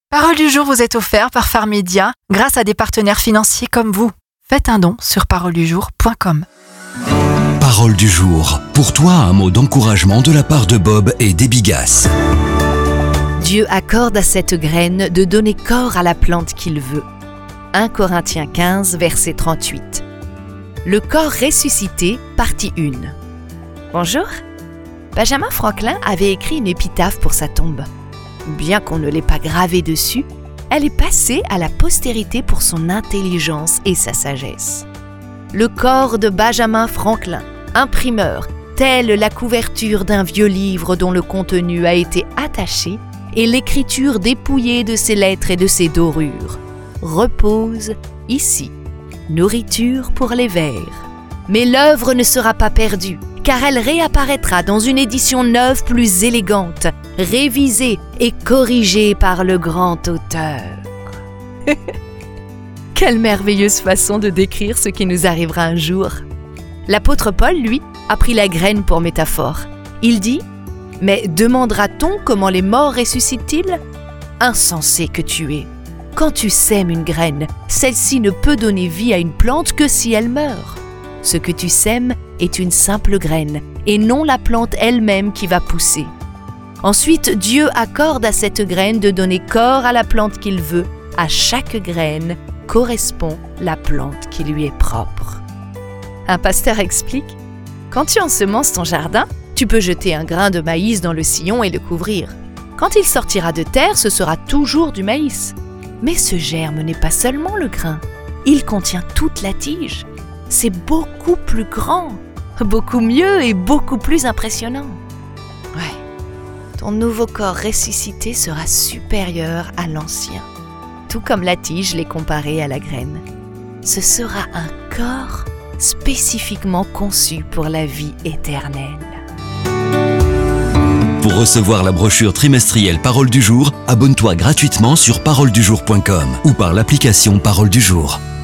Parole du jour vous est offert par Pharmédia grâce à des partenaires financiers comme vous. Faites un don sur paroledujour.com. Parole du jour. Pour toi, un mot d'encouragement de la part de Bob et d'Ebigas. Dieu accorde à cette graine de donner corps à la plante qu'il veut. 1 Corinthiens 15, verset 38. Le corps ressuscité, partie 1. Bonjour. Benjamin Franklin avait écrit une épitaphe pour sa tombe. Bien qu'on ne l'ait pas gravée dessus, elle est passée à la postérité pour son intelligence et sa sagesse. Le corps de Benjamin Franklin, imprimeur, telle la couverture d'un vieux livre dont le contenu a été attaché et l'écriture dépouillée de ses lettres et de ses dorures, repose ici, nourriture pour les vers. Mais l'œuvre ne sera pas perdue, car elle réapparaîtra dans une édition neuve plus élégante, révisée et corrigée par le grand auteur. Quelle merveilleuse façon de décrire ce qui nous arrivera un jour. L'apôtre Paul, lui, a pris la graine pour métaphore. Il dit « Mais demandera-t-on comment les morts ressuscitent-ils ? Insensé que tu es. Quand tu sèmes une graine, celle-ci ne peut donner vie à une plante que si elle meurt. Ce que tu sèmes est une simple graine, et non la plante elle-même qui va pousser. Ensuite, Dieu accorde à cette graine de donner corps à la plante qu'il veut. À chaque graine correspond la plante qui lui est propre. » Un pasteur explique « Quand tu ensemences ton jardin, tu peux jeter un grain de maïs dans le sillon et le couvrir. Quand il sortira de terre, ce sera toujours du maïs. Mais ce germe n'est pas seulement le grain, il contient toute la tige. C'est beaucoup plus grand, beaucoup mieux et beaucoup plus impressionnant. Ouais, ton nouveau corps ressuscité sera supérieur à l'ancien, tout comme la tige l'est comparée à la graine. Ce sera un corps spécifiquement conçu pour la vie éternelle. Pour recevoir la brochure trimestrielle Parole du jour, abonne-toi gratuitement sur paroledujour.com ou par l'application Parole du jour.